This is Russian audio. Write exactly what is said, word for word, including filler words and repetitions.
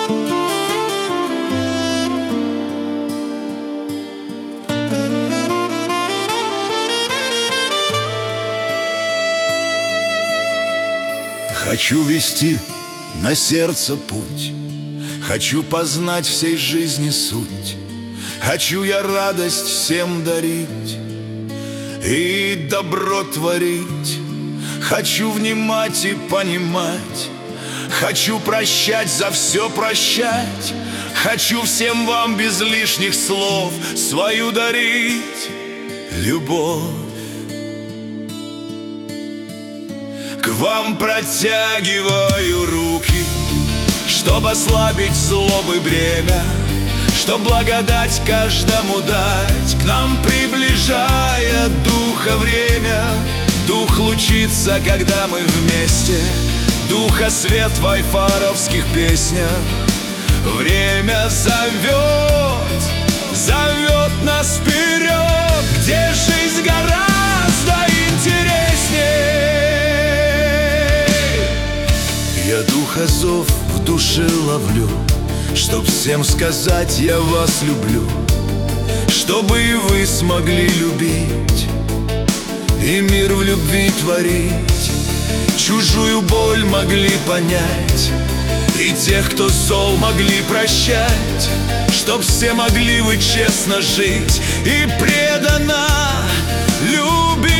Хочу вести на сердце путь, хочу познать всей жизни суть, хочу я радость всем дарить и добро творить. Хочу внимать и понимать, хочу прощать, за все прощать. Хочу всем вам без лишних слов свою дарить любовь. К вам протягиваю руки, чтоб ослабить злобы бремя, чтоб благодать каждому дать, к нам приближая духа время. Дух лучится, когда мы вместе, духа свет в айфаровских песнях. Время зовет, зовет нас вперед, где жизнь гораздо интереснее. Я духа зов в душе ловлю, чтоб всем сказать: я вас люблю, чтобы и вы смогли любить и мир в любви творить. Чужую боль могли понять, и тех, кто зол, могли прощать, чтоб все могли вы честно жить и преданно любить.